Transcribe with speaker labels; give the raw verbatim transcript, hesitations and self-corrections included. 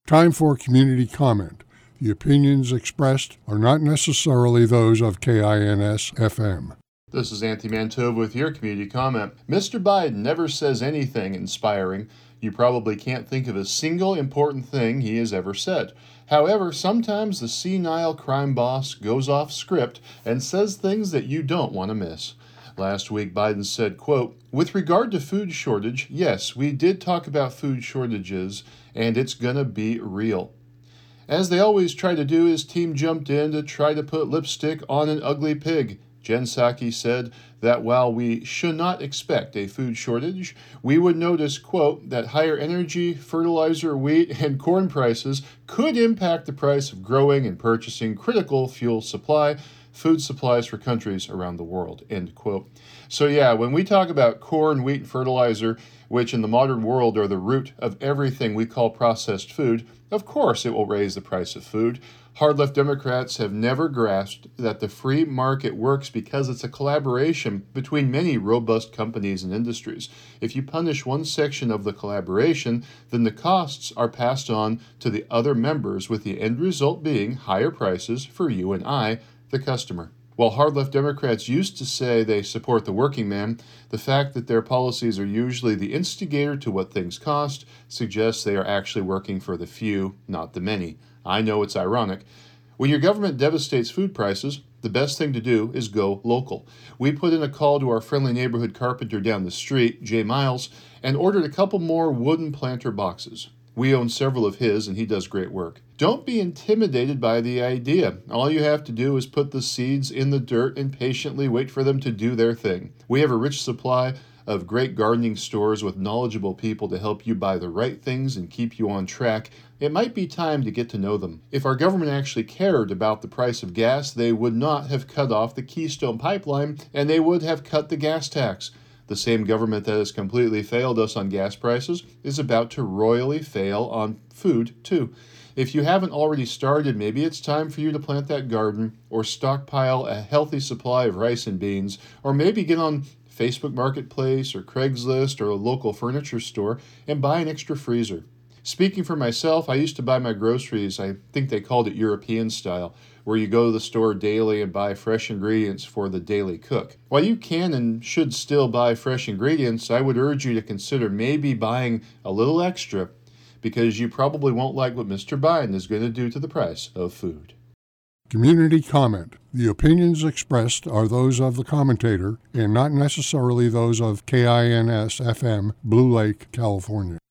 Speaker 1: Time for community comment. The opinions expressed are not necessarily those of K I N S F M.
Speaker 2: This is Anthony Mantova with your community comment. Mister Biden never says anything inspiring. You probably can't think of a single important thing he has ever said. However, sometimes the senile crime boss goes off script and says things that you don't want to miss. Last week, Biden said, quote, "With regard to food shortage, yes, we did talk about food shortages, and it's gonna be real." As they always try to do, his team jumped in to try to put lipstick on an ugly pig. Jen Psaki said that while we should not expect a food shortage, we would notice, quote, that higher energy, fertilizer, wheat, and corn prices could impact the price of growing and purchasing critical fuel supply, food supplies for countries around the world, end quote. So yeah, when we talk about corn, wheat, and fertilizer, which in the modern world are the root of everything we call processed food, of course it will raise the price of food. Hard-left Democrats have never grasped that the free market works because it's a collaboration between many robust companies and industries. If you punish one section of the collaboration, then the costs are passed on to the other members, with the end result being higher prices for you and I, the customer. While hard-left Democrats used to say they support the working man, the fact that their policies are usually the instigator to what things cost suggests they are actually working for the few, not the many. I know it's ironic. When your government devastates food prices, the best thing to do is go local. We put in a call to our friendly neighborhood carpenter down the street, Jay Miles, and ordered a couple more wooden planter boxes. We own several of his, and he does great work. Don't be intimidated by the idea. All you have to do is put the seeds in the dirt and patiently wait for them to do their thing. We have a rich supply of great gardening stores with knowledgeable people to help you buy the right things and keep you on track. It might be time to get to know them. If our government actually cared about the price of gas, they would not have cut off the Keystone Pipeline, and they would have cut the gas tax. The same government that has completely failed us on gas prices is about to royally fail on food, too. If you haven't already started, maybe it's time for you to plant that garden, or stockpile a healthy supply of rice and beans, or maybe get on Facebook Marketplace or Craigslist or a local furniture store and buy an extra freezer. Speaking for myself, I used to buy my groceries, I think they called it European style, where you go to the store daily and buy fresh ingredients for the daily cook. While you can and should still buy fresh ingredients, I would urge you to consider maybe buying a little extra, because you probably won't like what Mister Biden is going to do to the price of food.
Speaker 1: Community comment. The opinions expressed are those of the commentator and not necessarily those of K I N S F M, Blue Lake, California.